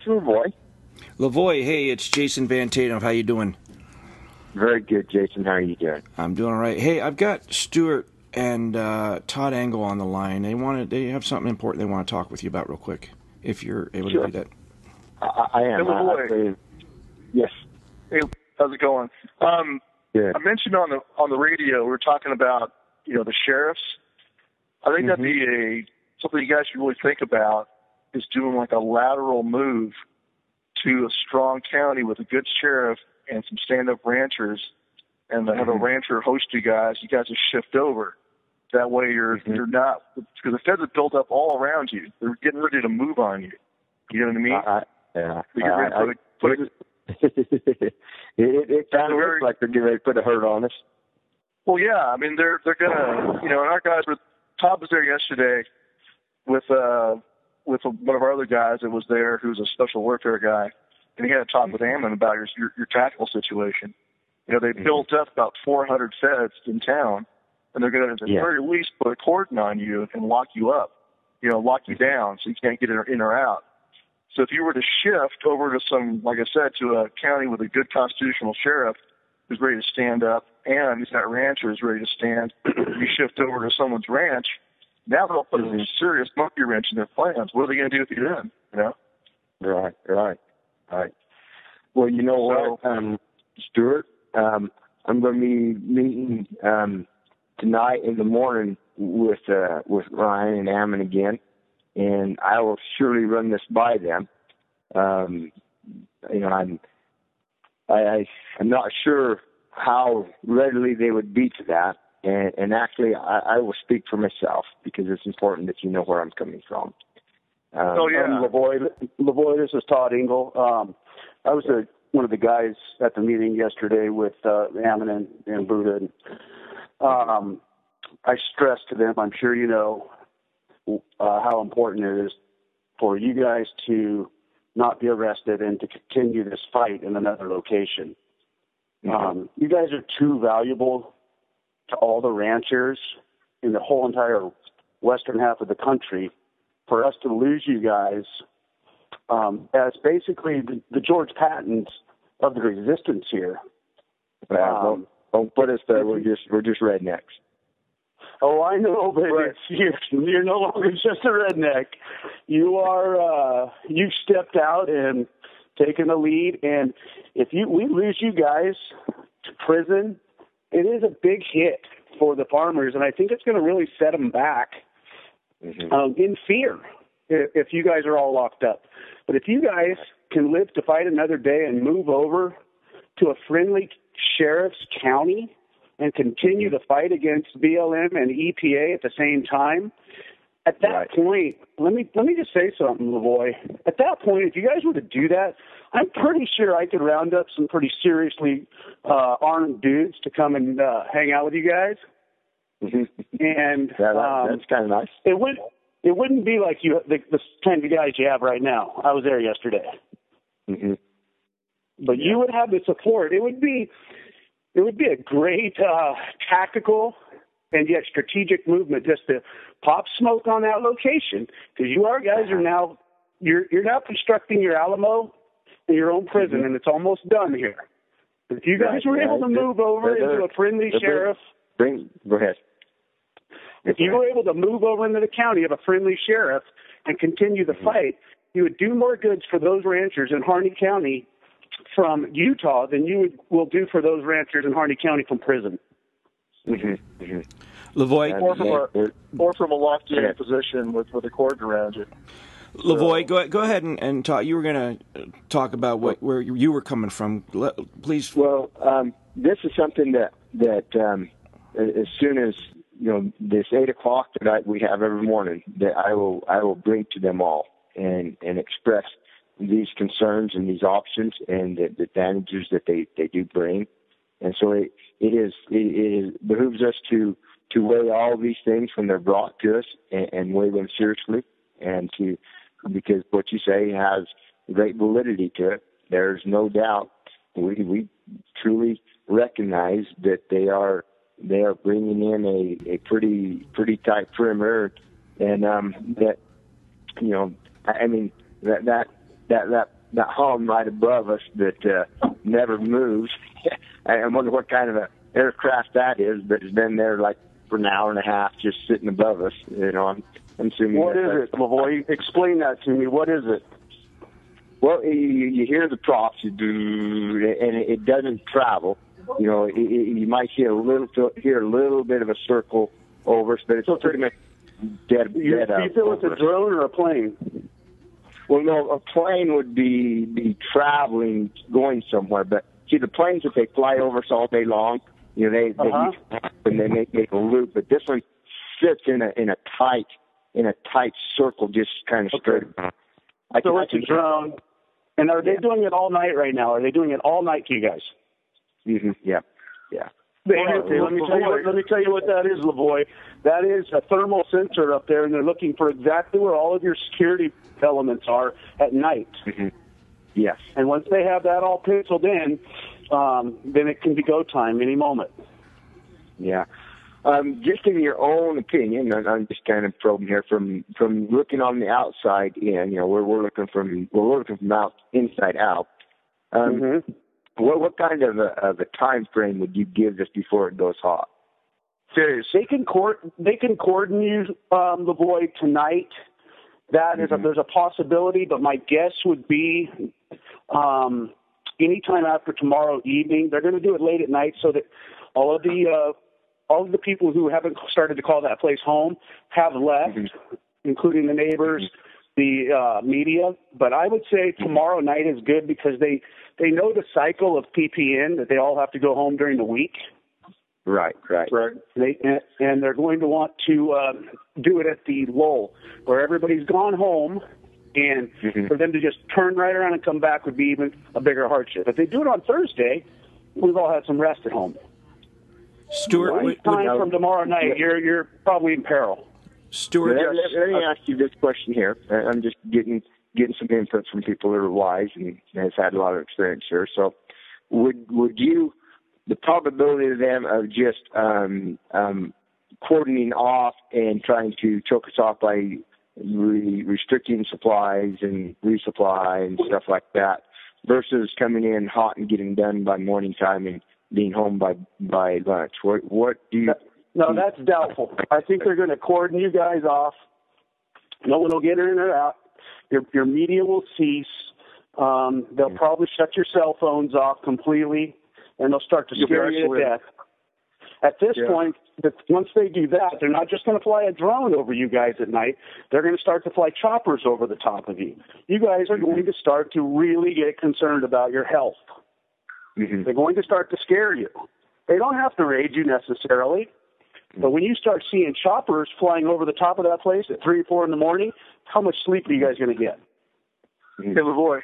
Lavoie. Lavoie, hey, it's Jason Van Tatum. How you doing? Very good, Jason. How are you doing? I'm doing all right. Hey, I've got Stuart and Todd Engel on the line. They have something important they want to talk with you about real quick, if you're able to do that. I am. Hey, Lavoie. Yes. Hey, how's it going? Good. I mentioned on the radio we were talking about the sheriffs. I think that'd be something you guys should really think about, is doing like a lateral move to a strong county with a good sheriff and some stand-up ranchers, and to have a rancher host you guys. You guys just shift over. That way you're not, because the feds have built up all around you. They're getting ready to move on you. You know what I mean? Yeah. It kind of looks like they're getting ready to put a hurt on us. Well, yeah. I mean, they're gonna, and our guys were. Todd was there yesterday with one of our other guys that was there, who's a special warfare guy, and he had a talk with Ammon about your tactical situation. They built up about 400 feds in town, and they're going to, at the very least, put a cordon on you and lock you up, lock you down so you can't get in or out. So if you were to shift over to some, like I said, to a county with a good constitutional sheriff who's ready to stand up, and he's got ranchers ready to stand, you shift over to someone's ranch, now they'll put a serious monkey wrench in their plans. What are they going to do with you then? Right. Well, you know what, Stuart? I'm going to be meeting tonight in the morning with Ryan and Ammon again, and I will surely run this by them. I'm not sure how readily they would be to that. And actually, I will speak for myself, because it's important that you know where I'm coming from. Lavoie, this is Todd Engel. I was one of the guys at the meeting yesterday with Ammon and Buddha. I stressed to them, I'm sure you know, how important it is for you guys to not be arrested and to continue this fight in another location. You guys are too valuable to all the ranchers in the whole entire western half of the country for us to lose you guys as basically the George Pattons of the resistance here. Don't put us there. We're just rednecks. Oh, I know, but you're no longer just a redneck. You are. You've stepped out and taken the lead, and if we lose you guys to prison, it is a big hit for the farmers, and I think it's going to really set them back in fear if you guys are all locked up. But if you guys can live to fight another day and move over to a friendly sheriff's county and continue the fight against BLM and EPA at the same time, at that point, let me just say something, Lavoie. At that point, if you guys were to do that, I'm pretty sure I could round up some pretty seriously armed dudes to come and hang out with you guys. And that's kind of nice. It wouldn't be like the kind of guys you have right now. I was there yesterday. But you would have the support. It would be a great tactical and yet strategic movement just to pop smoke on that location, because you're now constructing your Alamo in your own prison, and it's almost done here. If you guys were able to move over into a friendly sheriff, go ahead. If you were able to move over into the county of a friendly sheriff and continue the fight, you would do more goods for those ranchers in Harney County from Utah than you will do for those ranchers in Harney County from prison. Lavoie, or from a lofty position with a cordon around you. Lavoie, go ahead and talk. You were going to talk about where you were coming from. Please. Well, this is something that as soon as this 8 o'clock that we have every morning, that I will bring to them all and express these concerns and these options and the advantages that they do bring. And so it behooves us to weigh all these things when they're brought to us and weigh them seriously, and because what you say has great validity to it. There's no doubt. We truly recognize that they are bringing in a pretty tight perimeter, and that home right above us that never moves. I wonder what kind of a aircraft that is, but it's been there like for an hour and a half, just sitting above us. I'm assuming. What is it, Lavoie? Explain that to me. What is it? Well, you hear the props, and it doesn't travel. You might hear a little bit of a circle over us, but it's pretty much dead. Do you feel it's a drone or a plane? Well, no, a plane would be traveling, going somewhere. But see, the planes, if they fly over us all day long, they make a loop. But this one sits in a tight circle, just kind of straight. So it's a drone. And are they doing it all night right now? Are they doing it all night to you guys? Mm-hmm. Yeah. Let me tell you what that is, Lavoie. That is a thermal sensor up there, and they're looking for exactly where all of your security elements are at night. Mm-hmm. Yes. And once they have that all penciled in, then it can be go time any moment. Yeah. Just in your own opinion, I'm just kind of probing here from looking on the outside in. We're looking from inside out. What kind of a time frame would you give this before it goes hot? Days. They can cordon you, Lavoie, tonight. That is there's a possibility, but my guess would be anytime after tomorrow evening. They're going to do it late at night so that all of the people who haven't started to call that place home have left, including the neighbors, the media. But I would say tomorrow night is good because they know the cycle of PPN, that they all have to go home during the week. Right. And they're going to want to do it at the lull, where everybody's gone home, and for them to just turn right around and come back would be even a bigger hardship. If they do it on Thursday, we've all had some rest at home. Stuart, from tomorrow night, you're probably in peril. Stuart, let me ask you this question here. I'm just getting some input from people that are wise and has had a lot of experience here. So, would you, the probability of them of just cordoning off and trying to choke us off by restricting supplies and resupply and stuff like that, versus coming in hot and getting done by morning time and being home by lunch? What do you? No, that's doubtful. I think they're going to cordon you guys off. No one will get in or out. Your media will cease. They'll probably shut your cell phones off completely, and they'll start to scare you to death. At this point, once they do that, they're not just going to fly a drone over you guys at night. They're going to start to fly choppers over the top of you. You guys are going to start to really get concerned about your health. They're going to start to scare you. They don't have to raid you necessarily, but when you start seeing choppers flying over the top of that place at 3 or 4 in the morning, how much sleep are you guys going to get? Hey, Lavoie.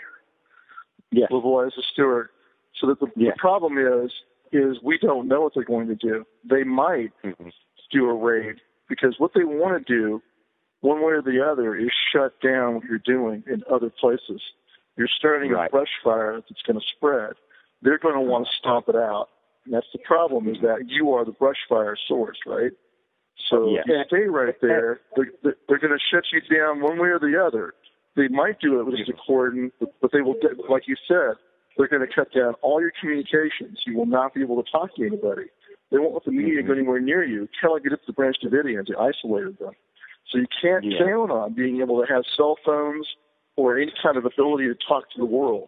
Yes. Lavoie, this is Stuart. So that the problem is we don't know what they're going to do. They might do a raid, because what they want to do, one way or the other, is shut down what you're doing in other places. You're starting a brush fire that's going to spread. They're going to want to stomp it out. And that's the problem, is that you are the brush fire source, right? So stay right there. They're going to shut you down one way or the other. They might do it with just a cordon, but they will, like you said, they're going to cut down all your communications. You will not be able to talk to anybody. They won't let the media go anywhere near you. Kind of like it did to the Branch Davidians. They isolated them. So you can't count on being able to have cell phones or any kind of ability to talk to the world.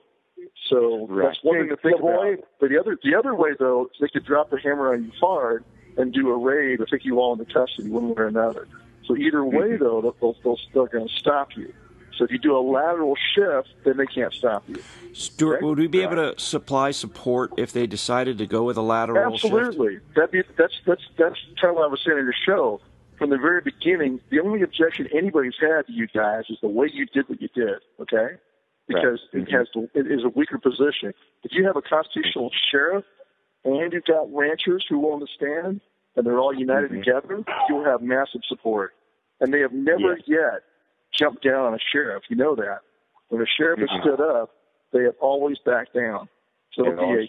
So that's one thing to think about. But the other way, though, is they could drop the hammer on you hard and do a raid or take you all into custody one way or another. So either way, though, they're going to stop you. So if you do a lateral shift, then they can't stop you. Stuart, would we be able to supply support if they decided to go with a lateral shift? Absolutely. That's kind of what I was saying in your show. From the very beginning, the only objection anybody's had to you guys is the way you did what you did, okay? Because it is a weaker position. If you have a constitutional sheriff and you've got ranchers who will understand and they're all united together, you'll have massive support. And they have never yet jumped down on a sheriff. You know that. When a sheriff has stood up, they have always backed down. So it'll be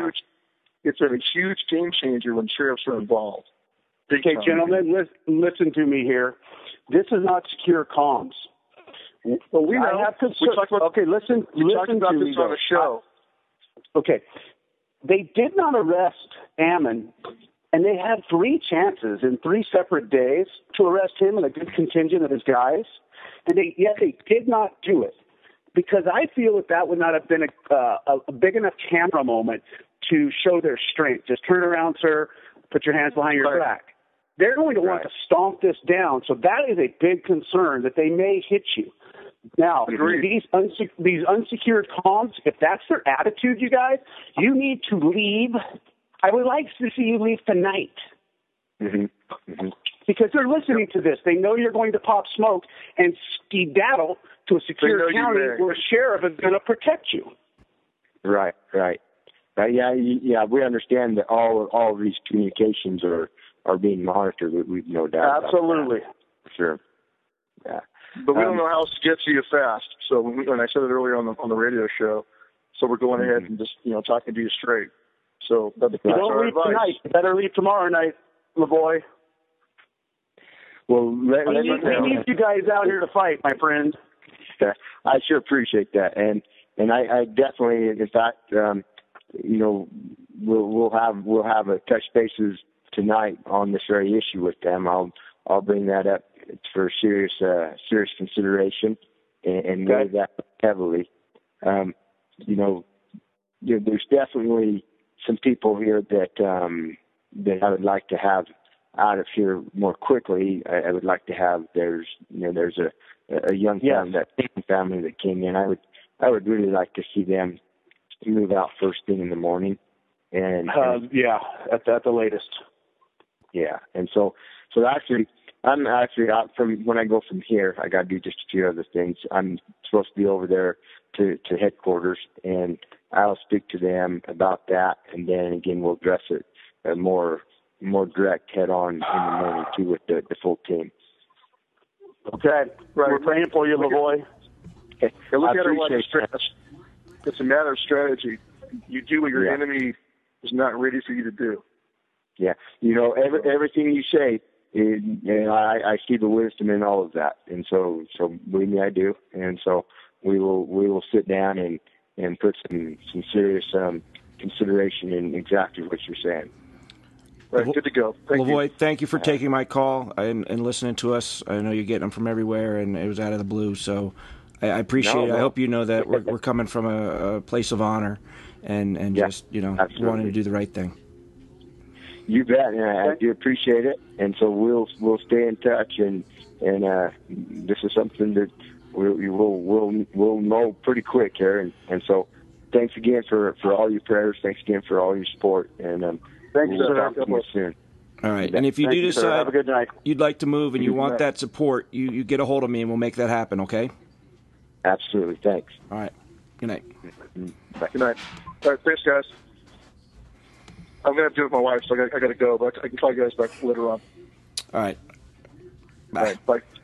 it's a huge game changer when sheriffs are involved. Okay, gentlemen, listen to me here. This is not secure comms. Well, we know. I have to. We talked about, okay, listen about to this me. on the show. Okay, they did not arrest Ammon, and they had 3 chances in 3 separate days to arrest him and a good contingent of his guys, and yet they did not do it because I feel that would not have been a big enough camera moment to show their strength. Just turn around, sir. Put your hands behind your back. They're going to want to stomp this down, so that is a big concern that they may hit you. Now, these unsecured comms, if that's their attitude, you guys, you need to leave. I would like to see you leave tonight. Because they're listening to this. They know you're going to pop smoke and skedaddle to a secure county where a sheriff is going to protect you. Right. Yeah, we understand that all of these communications are being monitored. We've no doubt. Absolutely. About that. For sure. Yeah. But we don't know how else to get to you fast. So when I said it earlier on the radio show, so we're going ahead and just talking to you straight. So that's don't leave tonight. You better leave tomorrow night, my boy. Well, we need you guys out here to fight, my friend. I sure appreciate that, and I definitely, in fact, we'll have a touch bases tonight on this very issue with them. I'll bring that up for serious consideration and weigh that heavily. There's definitely some people here that I would like to have out of here more quickly. I would like to have. There's a young family that came in. I would really like to see them move out first thing in the morning. And at the latest. Yeah, and so I'm actually out from when I go from here. I got to do just a few other things. I'm supposed to be over there to headquarters, and I'll speak to them about that, and then again we'll address it more direct head on in the morning too with the full team. Okay, right. We're praying for you, my boy. Okay. Look at it like it's a matter of strategy. You do what your enemy is not ready for you to do. Yeah, everything you say, I see the wisdom in all of that, and so believe me, I do. And so we will sit down and put some serious consideration in exactly what you're saying. Right, good to go. Lavoie, thank you for taking my call and listening to us. I know you're getting them from everywhere, and it was out of the blue, so I appreciate it. I hope you know that we're coming from a place of honor and just wanting to do the right thing. You bet, and I do appreciate it. And so we'll stay in touch, and this is something that we'll know pretty quick here. And so thanks again for all your prayers. Thanks again for all your support. And thank you, sir. Talk to you soon. All right, and if you do decide have a good night. You'd like to move and you want that support, you get a hold of me and we'll make that happen. Okay? Absolutely. Thanks. All right. Good night. Bye. Good night. All right, thanks, guys. I'm going to have to do it with my wife, so I got to go, but I can call you guys back later on. All right. Bye. All right, bye.